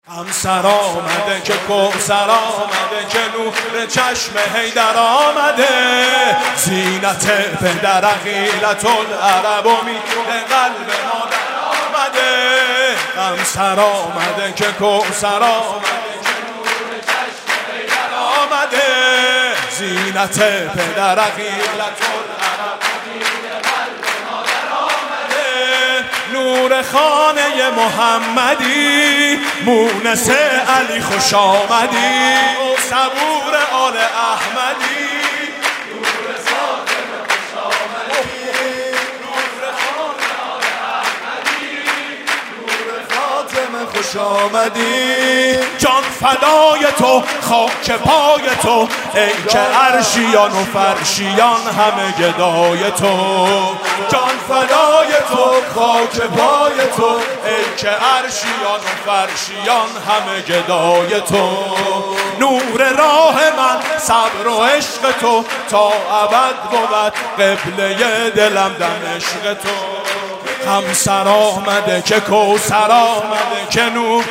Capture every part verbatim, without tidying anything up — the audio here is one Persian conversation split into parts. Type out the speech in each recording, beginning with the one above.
همسر آمده که کوثر آمده که نور چشم حیدر آمده، زینت پدر عقیلة العرب و میر قلب مادر آمده. همسر آمده که کوثر آمده که نور چشم حیدر آمده، زینت پدر عقیلة العرب و میر قلب مادر آمده. نور خانه محمدی، مونس علی خوش آمدی، صبور آل احمدی. نور خانه خوش آمدی، نور خانه آل احمدی، نور خاتم خوش آمدی. جان فدای تو، خاک پای تو، ای که عرشیان و فرشیان همه گدای تو. جان فدای تو، خاک پای تو، ای که عرشیان و فرشیان همه گدای تو. نور راه من صبر و عشق تو، تا ابد بود قبله دلم دمشق تو. همسر آمده که کوثر آمده که نور،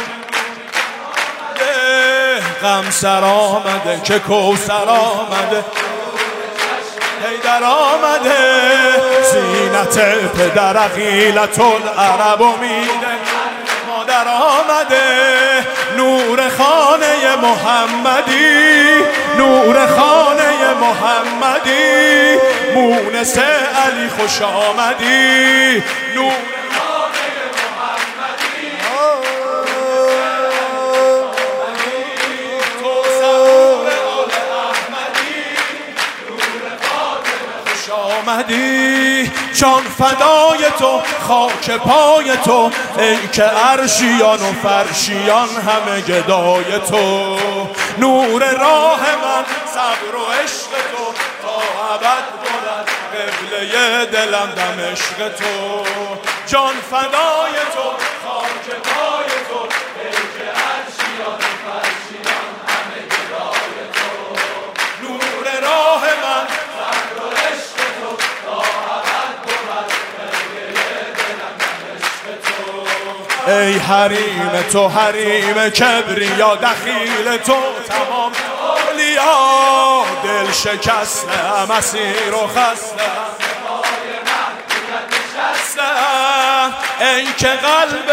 همسر آمده که کوثر آمده، حیدر آمده، زینت پدر عقیلة العرب و میر مادر آمده. نور خانه محمدی، نور خانه محمدی، مونس علی خوش آمدی. نور آمدی. جان فدای تو، خاک پای تو، ای که عرشیان و فرشیان همه گدای تو. نور راه من صبر و عشق تو، تا ابد بود قبله دلم دمشق تو. جان فدای تو، خاک پای تو، ای که عرشیان و فرشیان همه گدای تو. نور راه من صبر و عشق تو، تا ابد بود قبله دلم دمشق تو. ای حریم تو، حریم کبریا، دخیل تو تمام اولیا. دل شکستم، اسیر و خستم، ای که قلب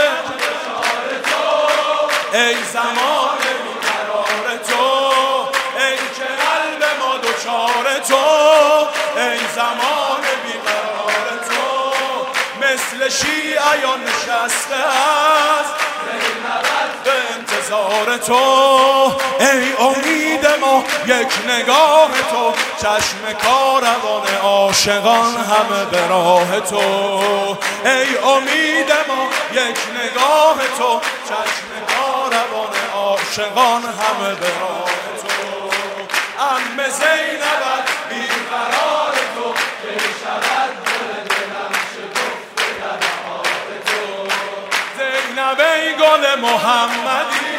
ای زمان بیقرار تو، ای که قلب ما دوچار تو، ای زمان بیقرار تو. مثل شیعیان نشسته است به انتظار تو، ای امید ما یک نگاه تو، چشم کاروان عاشقان همه به راه تو. ای امید ما یک نگاه تو، چشم کاروان عاشقان همه به راه تو. عم زینبت بیقرار تو، که شود دل دلم شکفته در بهار تو. زینب ای گل محمدی،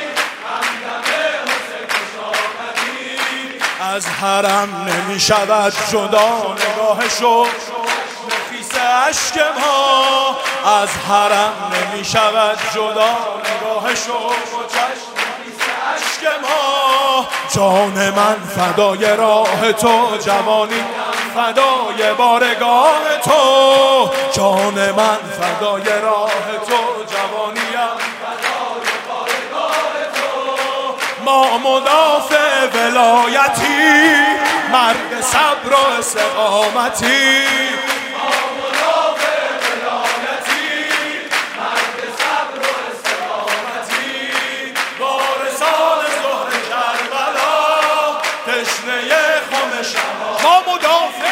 از حرم نمی شود جدا نگاه شو نفیس عشق ما. از حرم نمی شود جدا نگاه شو چشم نفیس عشق ما. جان من فدای راه تو، جوانی فدای بارگاه تو. جان من فدای راه تو، جوانیم فدای بارگاه تو. ما مدافع ولایتی، مرد صبر و استقامتی. ما مدافع ولایتی، مرد صبر و استقامتی. وارثان ظهر کربلا، تشنه خم شهادت. ما مدافع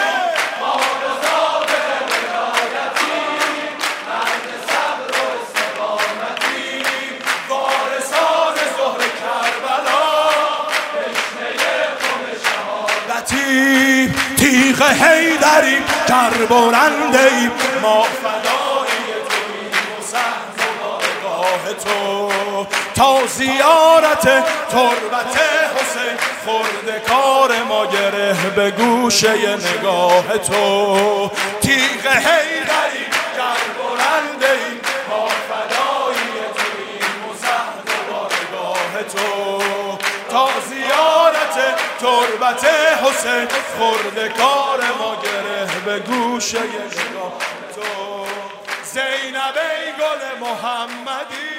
تیغ حیدریم، کربرنده ایم، ما فدایی توییم و سهم و بارگاه تو. تا زیارت تربت حسین، خورد کار ما گره به گوشه نگاه تو. تیغ حیدریم، کربرنده ایم، ما فدایی توییم و سهم تو، تا زیارت تربت حسین خورده کار ما گره به گوشه نگاه تو. زینب ای گل محمدی